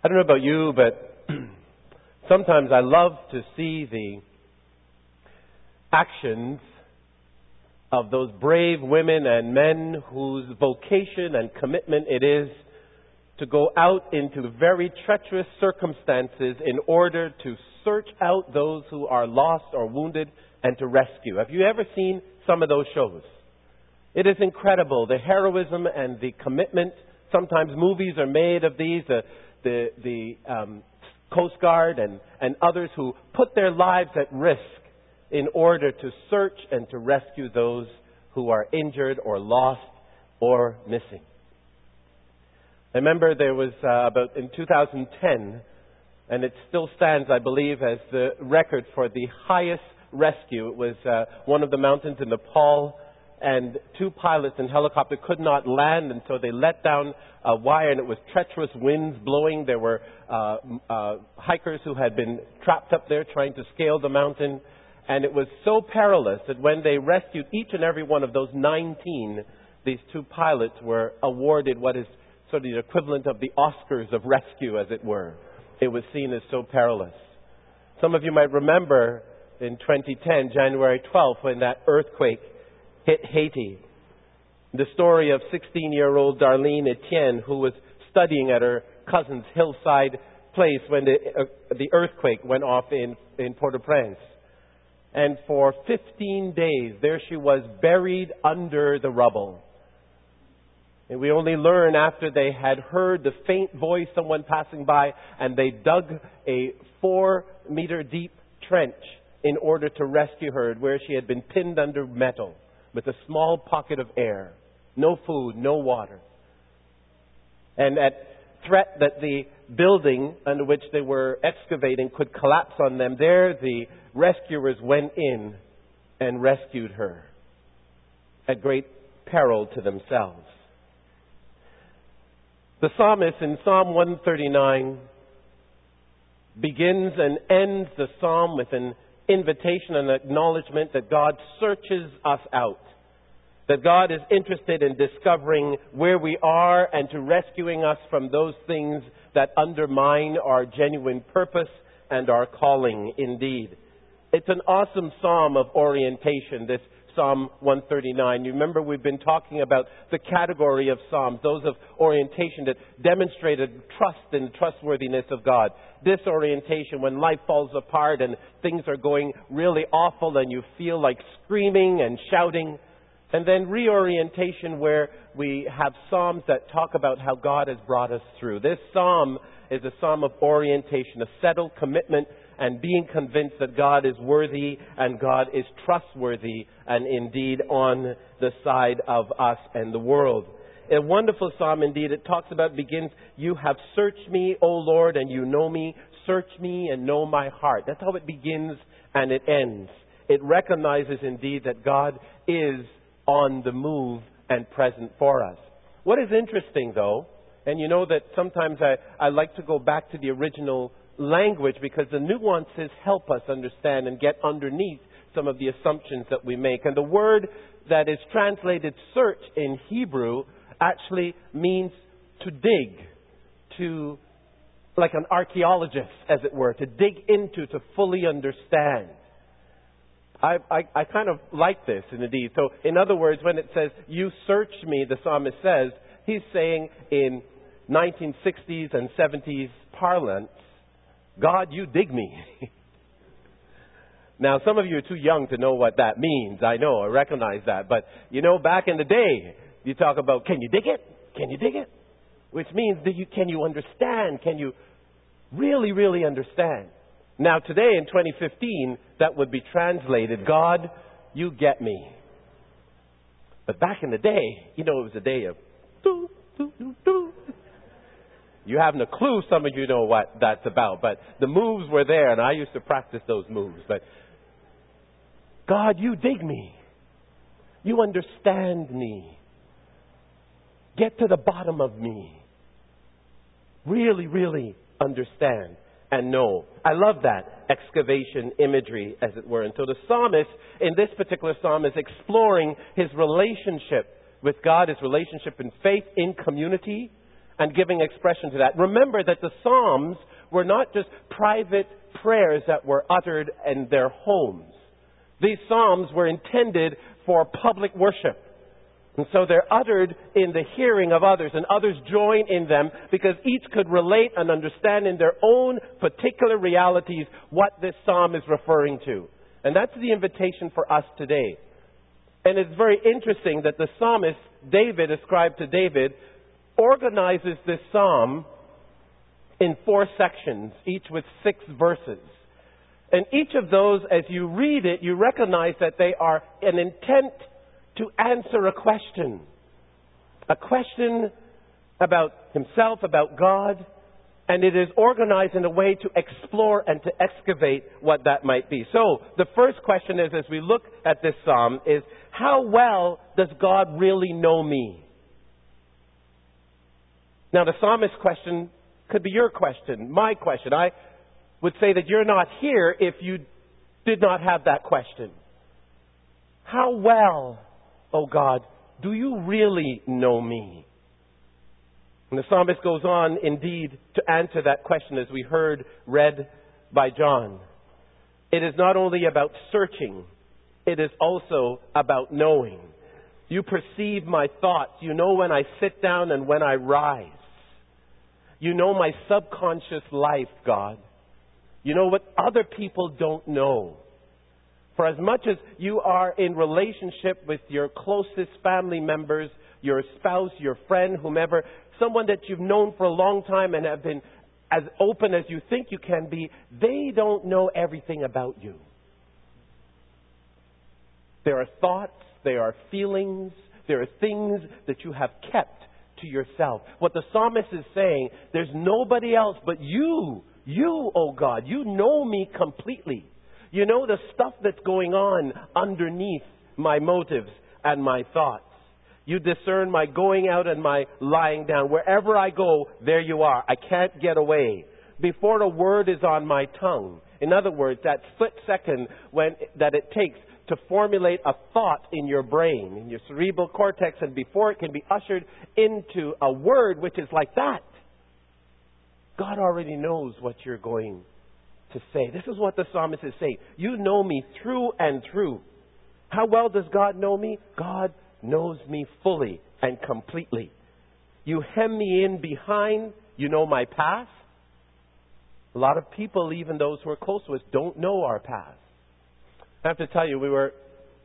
I don't know about you, but sometimes I love to see the actions of those brave women and men whose vocation and commitment it is to go out into very treacherous circumstances in order to search out those who are lost or wounded and to rescue. Have you ever seen some of those shows? It is incredible, the heroism and the commitment. Sometimes movies are made of these, the Coast Guard and others who put their lives at risk in order to search and to rescue those who are injured or lost or missing. I remember there was about in 2010, and it still stands, I believe, as the record for the highest rescue. It was one of the mountains in Nepal, and two pilots in helicopter could not land, and so they let down a wire, and it was treacherous winds blowing. There were hikers who had been trapped up there trying to scale the mountain, and it was so perilous that when they rescued each and every one of those 19, these two pilots were awarded what is sort of the equivalent of the Oscars of rescue, as it were. It was seen as so perilous. Some of you might remember in 2010, January 12th, when that earthquake hit Haiti. The story of 16-year-old Darlene Etienne, who was studying at her cousin's hillside place when the earthquake went off in Port-au-Prince. And for 15 days, there she was buried under the rubble. And we only learn after they had heard the faint voice, someone passing by, and they dug a 4-meter deep trench in order to rescue her, where she had been pinned under metal with a small pocket of air. No food, no water. And at threat that the building under which they were excavating could collapse on them, there the rescuers went in and rescued her at great peril to themselves. The psalmist in Psalm 139 begins and ends the psalm with an invitation and acknowledgement that God searches us out. That God is interested in discovering where we are and to rescuing us from those things that undermine our genuine purpose and our calling indeed. It's an awesome psalm of orientation, this Psalm 139. You remember we've been talking about the category of psalms, those of orientation that demonstrated trust and trustworthiness of God. Disorientation, when life falls apart and things are going really awful and you feel like screaming and shouting. And then reorientation, where we have psalms that talk about how God has brought us through. This psalm is a psalm of orientation, a settled commitment and being convinced that God is worthy and God is trustworthy and indeed on the side of us and the world. A wonderful psalm indeed. It talks about, begins, "You have searched me, O Lord, and you know me. Search me and know my heart." That's how it begins and it ends. It recognizes indeed that God is on the move and present for us. What is interesting though, and you know that sometimes I like to go back to the original language because the nuances help us understand and get underneath some of the assumptions that we make. And the word that is translated search in Hebrew actually means to dig, to, like an archaeologist, as it were, to dig into, to fully understand. I kind of like this, indeed. So, in other words, when it says, "You search me," the psalmist says, he's saying in 1960s and 70s parlance, "God, you dig me." Now, some of you are too young to know what that means. I know, I recognize that. But, you know, back in the day, you talk about, can you dig it? Can you dig it? Which means, can you understand? Can you really, really understand? Now, today in 2015, that would be translated, "God, you get me." But back in the day, you know, it was a day of doo, doo, doo, doo. You haven't a clue, some of you know what that's about, but the moves were there, and I used to practice those moves. But, "God, you dig me. You understand me. Get to the bottom of me. Really, really understand and know." I love that excavation imagery, as it were. And so the psalmist, in this particular psalm, is exploring his relationship with God, his relationship in faith, in community, and giving expression to that. Remember that the Psalms were not just private prayers that were uttered in their homes. These Psalms were intended for public worship. And so they're uttered in the hearing of others, and others join in them because each could relate and understand in their own particular realities what this psalm is referring to. And that's the invitation for us today. And it's very interesting that the psalmist, David, ascribed to David, organizes this psalm in 4 sections, each with 6 verses. And each of those, as you read it, you recognize that they are an intent to answer a question about himself, about God, and it is organized in a way to explore and to excavate what that might be. So, the first question is, as we look at this psalm, is how well does God really know me? Now, the psalmist's question could be your question, my question. I would say that you're not here if you did not have that question. How well, oh God, do you really know me? And the psalmist goes on, indeed, to answer that question as we heard read by John. It is not only about searching, it is also about knowing. You perceive my thoughts. You know when I sit down and when I rise. You know my subconscious life, God. You know what other people don't know. For as much as you are in relationship with your closest family members, your spouse, your friend, whomever, someone that you've known for a long time and have been as open as you think you can be, they don't know everything about you. There are thoughts, there are feelings, there are things that you have kept to yourself. What the psalmist is saying, there's nobody else but you. You, oh God, you know me completely. You know the stuff that's going on underneath my motives and my thoughts. You discern my going out and my lying down. Wherever I go, there you are. I can't get away. Before a word is on my tongue. In other words, that split second that it takes to formulate a thought in your brain, in your cerebral cortex, and before it can be ushered into a word which is like that, God already knows what you're going to say. This is what the psalmist is saying. You know me through and through. How well does God know me? God knows me fully and completely. You hem me in behind. You know my past. A lot of people, even those who are close to us, don't know our past. I have to tell you, we were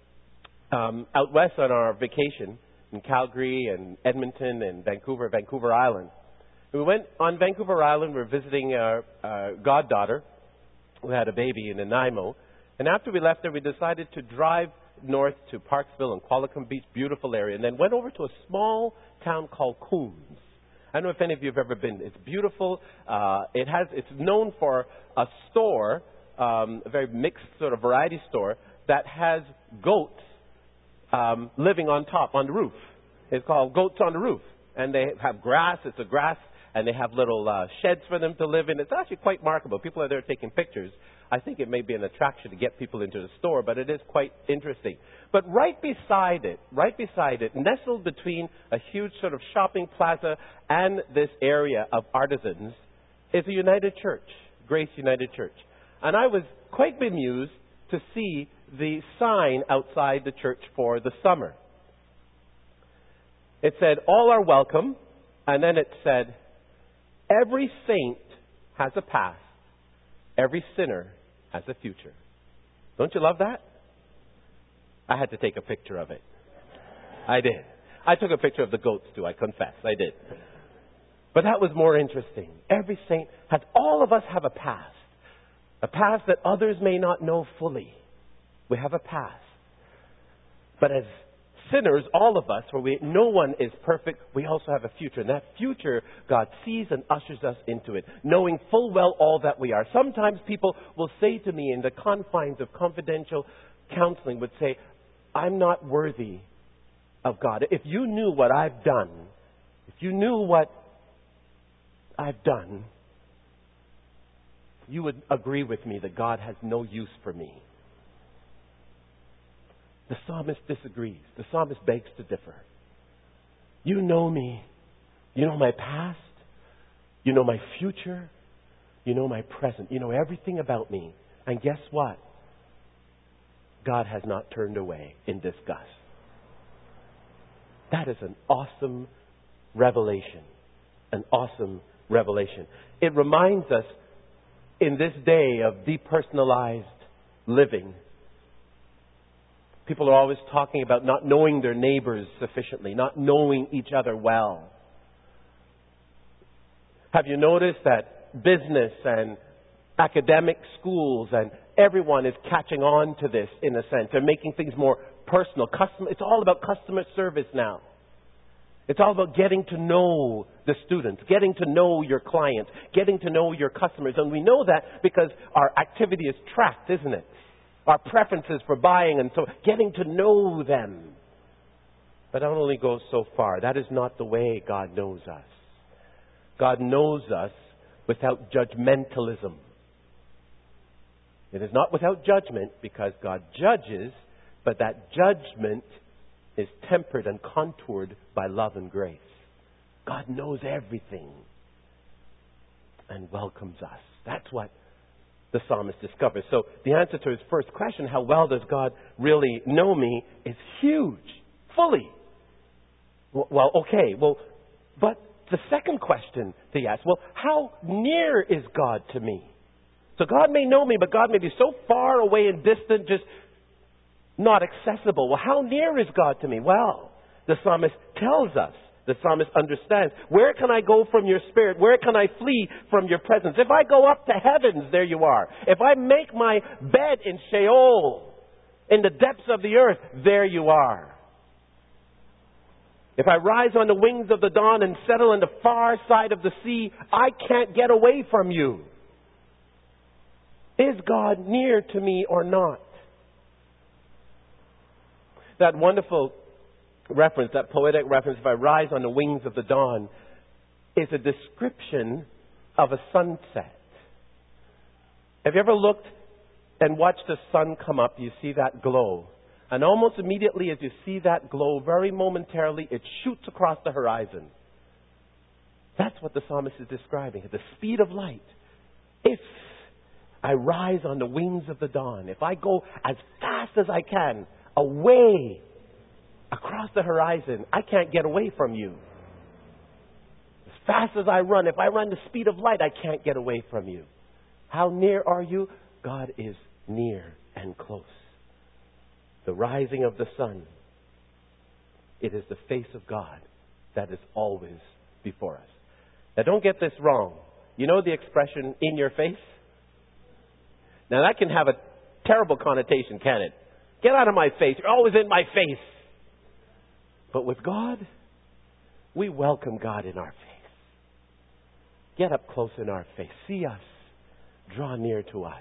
out west on our vacation in Calgary and Edmonton and Vancouver Island. We went on Vancouver Island. We were visiting our goddaughter who had a baby in Nanaimo. And after we left there, we decided to drive north to Parksville and Qualicum Beach, beautiful area, and then went over to a small town called Coons. I don't know if any of you have ever been. It's beautiful. It's known for a store, a very mixed sort of variety store that has goats living on top, on the roof. It's called Goats on the Roof. And they have grass. It's a grass. And they have little sheds for them to live in. It's actually quite remarkable. People are there taking pictures. I think it may be an attraction to get people into the store, but it is quite interesting. But right beside it, nestled between a huge sort of shopping plaza and this area of artisans, is a United Church, Grace United Church. And I was quite bemused to see the sign outside the church for the summer. It said, all are welcome, and then it said, every saint has a past. Every sinner has a future. Don't you love that? I had to take a picture of it. I did. I took a picture of the goats too, I confess. I did. But that was more interesting. Every saint all of us have a past. A past that others may not know fully. We have a past. But as sinners, all of us, no one is perfect, we also have a future. And that future, God sees and ushers us into it, knowing full well all that we are. Sometimes people will say to me in the confines of confidential counseling, would say, I'm not worthy of God. If you knew what I've done, you would agree with me that God has no use for me. The psalmist disagrees. The psalmist begs to differ. You know me. You know my past. You know my future. You know my present. You know everything about me. And guess what? God has not turned away in disgust. That is an awesome revelation. An awesome revelation. It reminds us in this day of depersonalized living. People are always talking about not knowing their neighbors sufficiently, not knowing each other well. Have you noticed that business and academic schools and everyone is catching on to this in a sense? They're making things more personal. It's all about customer service now. It's all about getting to know the students, getting to know your clients, getting to know your customers. And we know that because our activity is tracked, isn't it? Our preferences for buying and so getting to know them. But that only goes so far. That is not the way God knows us. God knows us without judgmentalism. It is not without judgment because God judges, but that judgment is tempered and contoured by love and grace. God knows everything and welcomes us. That's what the psalmist discovers. So the answer to his first question, how well does God really know me, is huge, fully. Well, okay. But the second question that he asks, how near is God to me? So God may know me, but God may be so far away and distant, just not accessible. Well, how near is God to me? Well, the psalmist tells us. The psalmist understands. Where can I go from your spirit? Where can I flee from your presence? If I go up to heavens, there you are. If I make my bed in Sheol, in the depths of the earth, there you are. If I rise on the wings of the dawn and settle on the far side of the sea, I can't get away from you. Is God near to me or not? That wonderful reference, that poetic reference, if I rise on the wings of the dawn, is a description of a sunset. Have you ever looked and watched the sun come up? You see that glow. And almost immediately as you see that glow, very momentarily, it shoots across the horizon. That's what the psalmist is describing. At the speed of light. If I rise on the wings of the dawn, if I go as fast as I can, away across the horizon, I can't get away from you. As fast as I run, if I run the speed of light, I can't get away from you. How near are you? God is near and close. The rising of the sun, it is the face of God that is always before us. Now don't get this wrong. You know the expression, in your face? Now that can have a terrible connotation, can it? Get out of my face. You're always in my face. But with God, we welcome God in our face. Get up close in our face. See us. Draw near to us.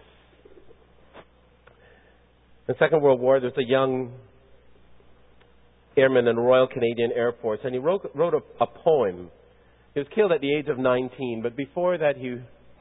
In the Second World War, there's a young airman in the Royal Canadian Air Force, and he wrote a poem. He was killed at the age of 19, but before that, he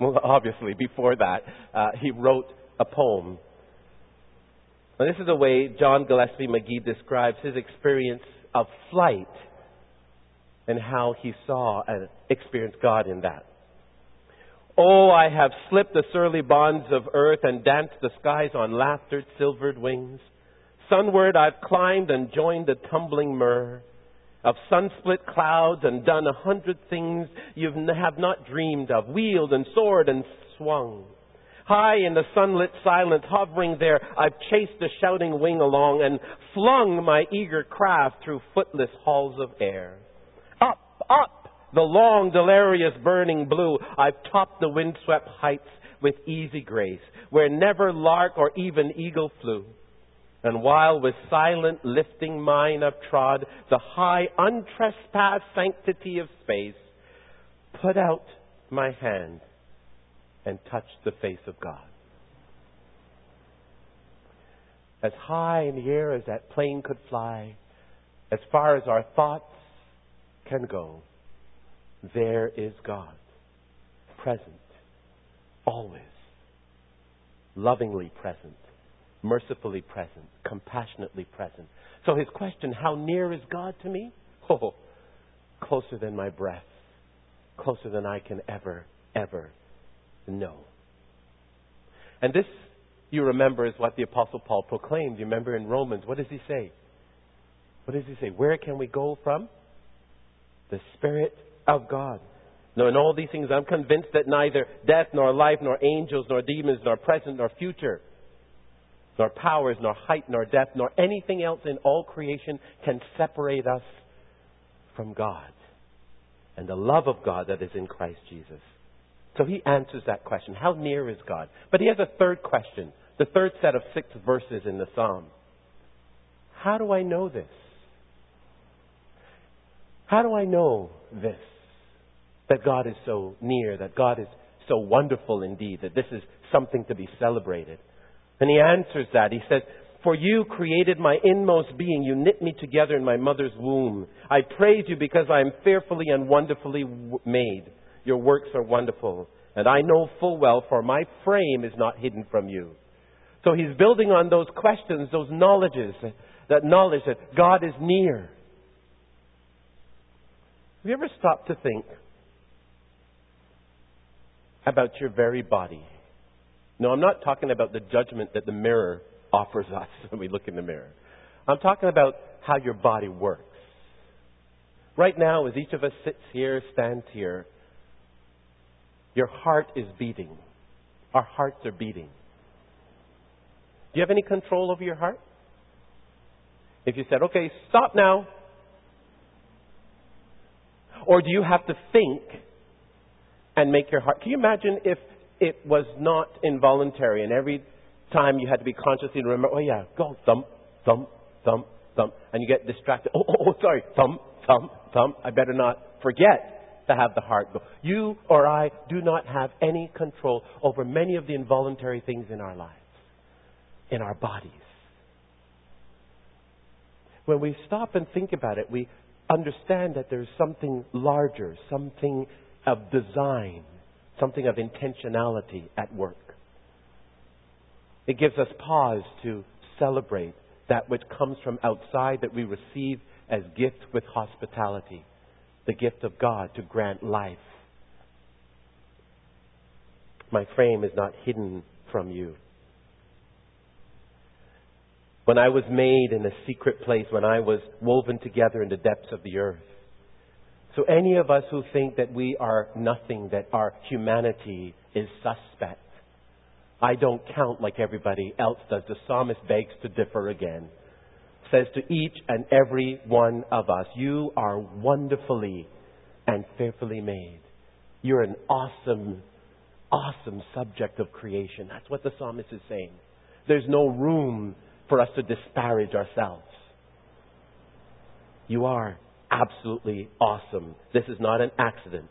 wrote a poem. And this is the way John Gillespie Magee describes his experience of flight and how he saw and experienced God in that. Oh, I have slipped the surly bonds of earth and danced the skies on laughter's silvered wings. Sunward I've climbed and joined the tumbling myrrh of sun-split clouds and done 100 things you have not dreamed of, wheeled and soared and swung. High in the sunlit silence, hovering there, I've chased the shouting wing along and flung my eager craft through footless halls of air. Up, up, the long, delirious burning blue, I've topped the windswept heights with easy grace, where never lark or even eagle flew. And while with silent lifting mine I've trod the high, untrespassed sanctity of space, put out my hand and touched the face of God. As high in the air as that plane could fly, as far as our thoughts can go, there is God, present, always, lovingly present, mercifully present, compassionately present. So his question, how near is God to me? Oh, closer than my breath, closer than I can ever know. And this, you remember, is what the Apostle Paul proclaimed. You remember in Romans, what does he say? What does he say? Where can we go from? The Spirit of God. No, in all these things I'm convinced that neither death, nor life, nor angels, nor demons, nor present, nor future, nor powers, nor height, nor depth, nor anything else in all creation can separate us from God and the love of God that is in Christ Jesus. So he answers that question. How near is God? But he has a third question, the third set of 6 verses in the Psalm. How do I know this? How do I know this? That God is so near, that God is so wonderful indeed, that this is something to be celebrated. And he answers that. He says, for you created my inmost being. You knit me together in my mother's womb. I praise you because I am fearfully and wonderfully made. Your works are wonderful. And I know full well, for my frame is not hidden from you. So he's building on those questions, those knowledges, that knowledge that God is near. Have you ever stopped to think about your very body? No, I'm not talking about the judgment that the mirror offers us when we look in the mirror. I'm talking about how your body works. Right now, as each of us sits here, stands here, your heart is beating. Our hearts are beating. Do you have any control over your heart? If you said, okay, stop now. Or do you have to think and make your heart... Can you imagine if it was not involuntary and every time you had to be consciously remember, oh yeah, go, thump, thump, thump, thump, and you get distracted. Oh, sorry, thump, thump, thump. I better not forget to have the heart go. You or I do not have any control over many of the involuntary things in our lives, in our bodies. When we stop and think about it, we understand that there's something larger, something of design, something of intentionality at work. It gives us pause to celebrate that which comes from outside that we receive as gift with hospitality, the gift of God to grant life. My frame is not hidden from you. When I was made in a secret place, when I was woven together in the depths of the earth. So any of us who think that we are nothing, that our humanity is suspect, I don't count like everybody else does. The psalmist begs to differ again. Says to each and every one of us, you are wonderfully and fearfully made. You're an awesome, awesome subject of creation. That's what the psalmist is saying. There's no room for us to disparage ourselves. You are absolutely awesome. This is not an accident.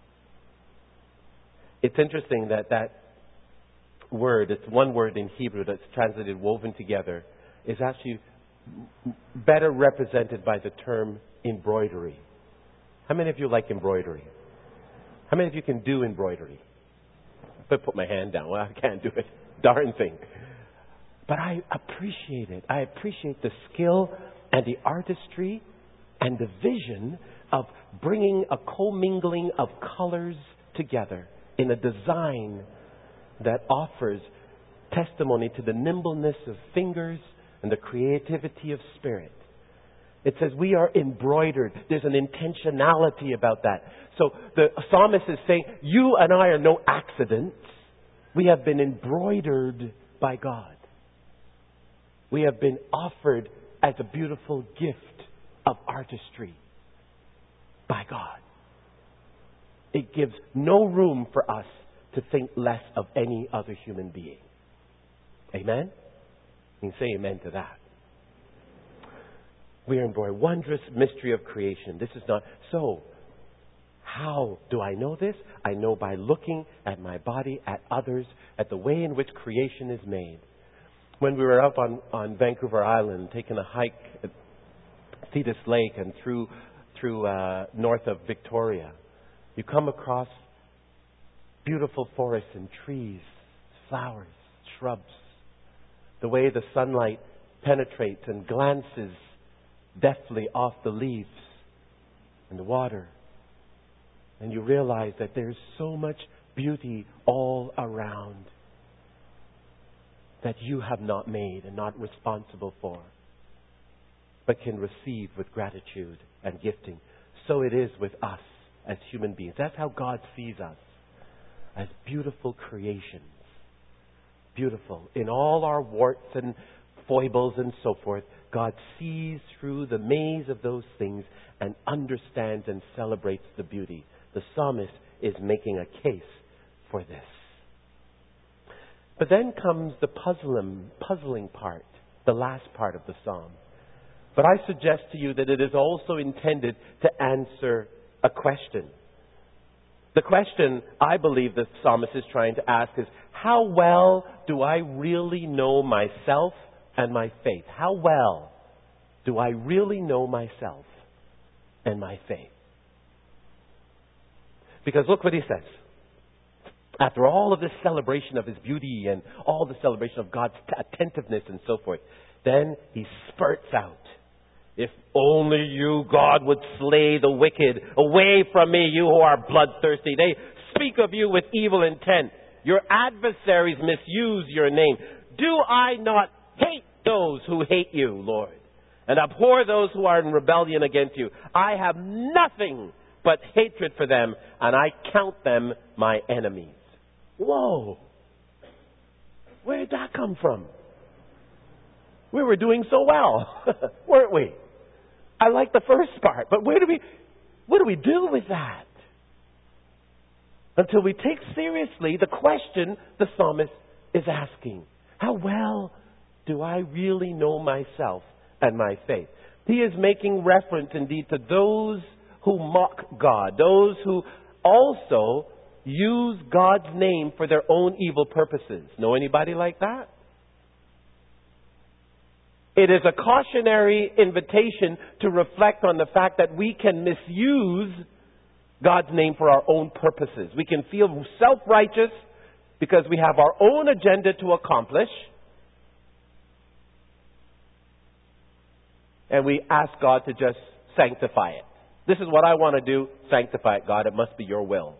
It's interesting that word, it's one word in Hebrew that's translated woven together, is actually better represented by the term embroidery. How many of you like embroidery? How many of you can do embroidery? I put my hand down. Well, I can't do it. Darn thing. But I appreciate it. I appreciate the skill and the artistry and the vision of bringing a commingling of colors together in a design that offers testimony to the nimbleness of fingers and the creativity of spirit. It says we are embroidered. There's an intentionality about that. So the psalmist is saying, you and I are no accidents. We have been embroidered by God. We have been offered as a beautiful gift of artistry by God. It gives no room for us to think less of any other human being. Amen? You can say amen to that. We are embroidered. Wondrous mystery of creation. This is not... So, how do I know this? I know by looking at my body, at others, at the way in which creation is made. When we were up on Vancouver Island, taking a hike at Thetis Lake and through north of Victoria, you come across beautiful forests and trees, flowers, shrubs. The way the sunlight penetrates and glances deftly off the leaves and the water. And you realize that there's so much beauty all around that you have not made and not responsible for, but can receive with gratitude and gifting. So it is with us as human beings. That's how God sees us, as beautiful creations. Beautiful. In all our warts and foibles and so forth, God sees through the maze of those things and understands and celebrates the beauty. The psalmist is making a case for this. But then comes the puzzling part, the last part of the psalm. But I suggest to you that it is also intended to answer a question. The question I believe the psalmist is trying to ask is, how well do I really know myself and my faith? How well do I really know myself and my faith? Because look what he says. After all of this celebration of His beauty and all the celebration of God's attentiveness and so forth, then he spurts out, if only you, God, would slay the wicked. Away from me, you who are bloodthirsty. They speak of you with evil intent. Your adversaries misuse your name. Do I not hate those who hate you, Lord, and abhor those who are in rebellion against you? I have nothing but hatred for them, and I count them my enemies. Whoa! Where did that come from? We were doing so well, weren't we? I like the first part, but what do we do with that? Until we take seriously the question the psalmist is asking. How well do I really know myself and my faith? He is making reference indeed to those who mock God, those who also use God's name for their own evil purposes. Know anybody like that? It is a cautionary invitation to reflect on the fact that we can misuse God's name for our own purposes. We can feel self-righteous because we have our own agenda to accomplish. And we ask God to just sanctify it. This is what I want to do. Sanctify it, God. It must be your will.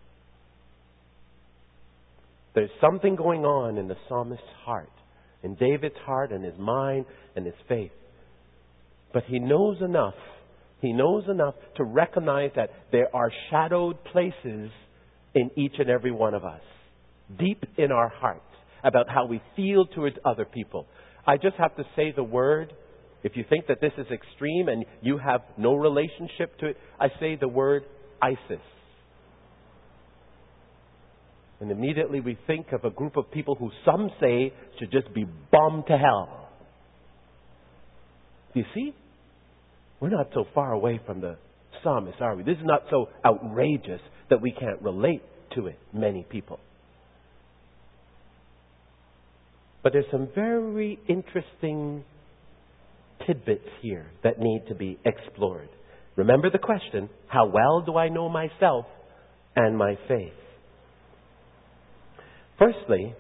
There's something going on in the psalmist's heart, in David's heart and his mind and his faith. But he knows enough. He knows enough to recognize that there are shadowed places in each and every one of us, deep in our hearts, about how we feel towards other people. I just have to say the word. If you think that this is extreme and you have no relationship to it, I say the word ISIS. And immediately we think of a group of people who some say should just be bombed to hell. You see? We're not so far away from the psalmist, are we? This is not so outrageous that we can't relate to it, many people. But there's some very interesting tidbits here that need to be explored. Remember the question, how well do I know myself and my faith? Firstly,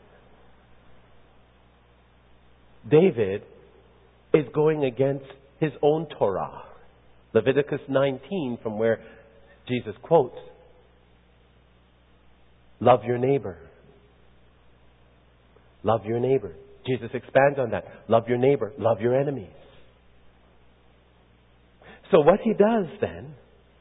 David is going against his own Torah. Leviticus 19, from where Jesus quotes, love your neighbor. Love your neighbor. Jesus expands on that. Love your neighbor. Love your enemies. So what he does then,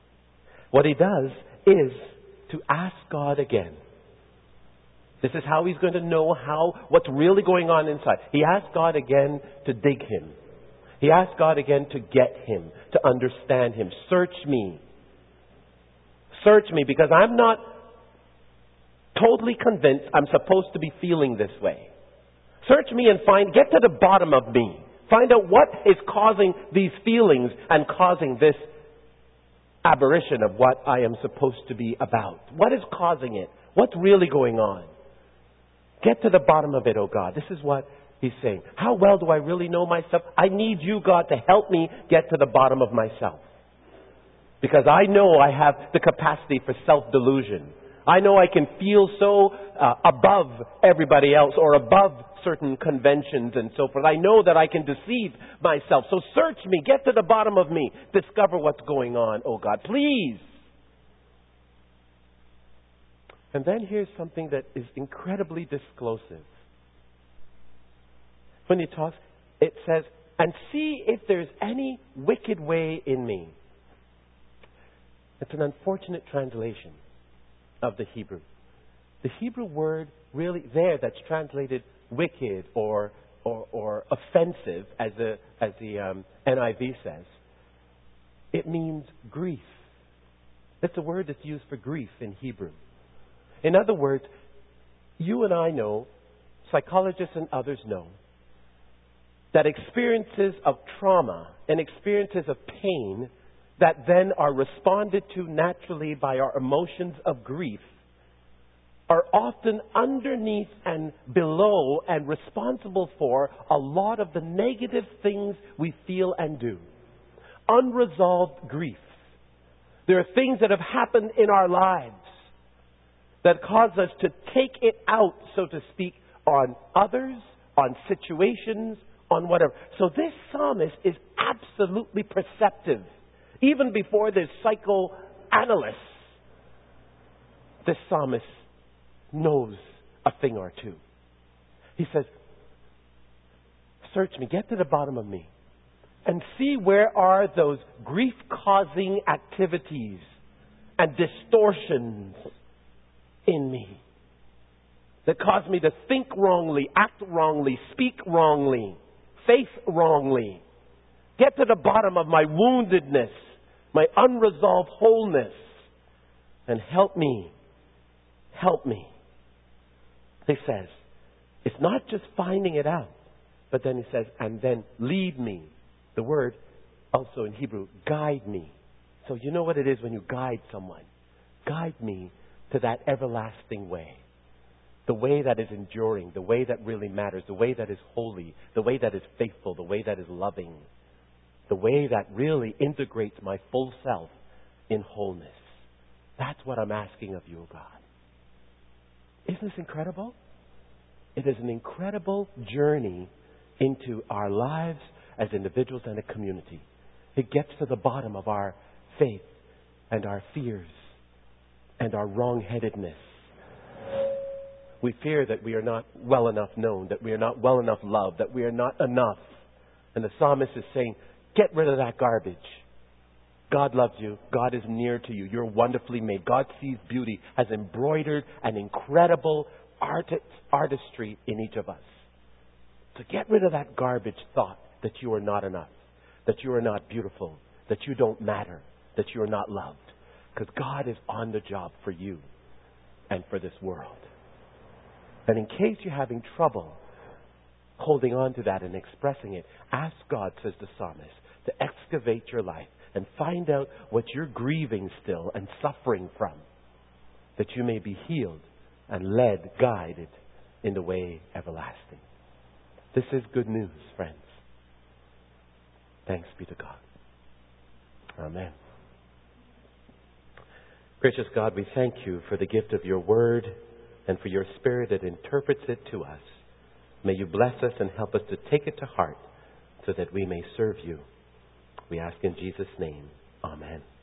is to ask God again. This is how he's going to know what's really going on inside. He asks God again to dig him. He asks God again to get him, to understand him. Search me. Search me, because I'm not totally convinced I'm supposed to be feeling this way. Search me and get to the bottom of me. Find out what is causing these feelings and causing this aberration of what I am supposed to be about. What is causing it? What's really going on? Get to the bottom of it, oh God. This is what he's saying. How well do I really know myself? I need you, God, to help me get to the bottom of myself. Because I know I have the capacity for self-delusion. I know I can feel so above everybody else or above certain conventions and so forth. I know that I can deceive myself. So search me. Get to the bottom of me. Discover what's going on, oh God. Please. And then here's something that is incredibly disclosive. When he talks, it says, and see if there's any wicked way in me. It's an unfortunate translation of the Hebrew. The Hebrew word really there that's translated wicked or offensive, as the NIV says, it means grief. It's a word that's used for grief in Hebrew. In other words, you and I know, psychologists and others know, that experiences of trauma and experiences of pain that then are responded to naturally by our emotions of grief are often underneath and below and responsible for a lot of the negative things we feel and do. Unresolved grief. There are things that have happened in our lives that cause us to take it out, so to speak, on others, on situations, on whatever. So this psalmist is absolutely perceptive. Even before there's psychoanalysts, this psalmist knows a thing or two. He says, search me, get to the bottom of me, and see where are those grief-causing activities and distortions in me that cause me to think wrongly, act wrongly, speak wrongly, faith wrongly. Get to the bottom of my woundedness, my unresolved wholeness, and help me. Help me. He says, it's not just finding it out, but then he says, and then lead me. The word also in Hebrew, guide me. So you know what it is when you guide someone. Guide me to that everlasting way. The way that is enduring, the way that really matters, the way that is holy, the way that is faithful, the way that is loving, the way that really integrates my full self in wholeness. That's what I'm asking of you, God. Isn't this incredible? It is an incredible journey into our lives as individuals and a community. It gets to the bottom of our faith and our fears and our wrong-headedness. We fear that we are not well enough known, that we are not well enough loved, that we are not enough. And the psalmist is saying, get rid of that garbage. God loves you. God is near to you. You're wonderfully made. God sees beauty, has embroidered an incredible artistry in each of us. So get rid of that garbage thought that you are not enough, that you are not beautiful, that you don't matter, that you are not loved. Because God is on the job for you and for this world. And in case you're having trouble holding on to that and expressing it, ask God, says the psalmist, to excavate your life and find out what you're grieving still and suffering from, that you may be healed and led, guided in the way everlasting. This is good news, friends. Thanks be to God. Amen. Gracious God, we thank you for the gift of your word and for your Spirit that interprets it to us. May you bless us and help us to take it to heart so that we may serve you. We ask in Jesus' name. Amen.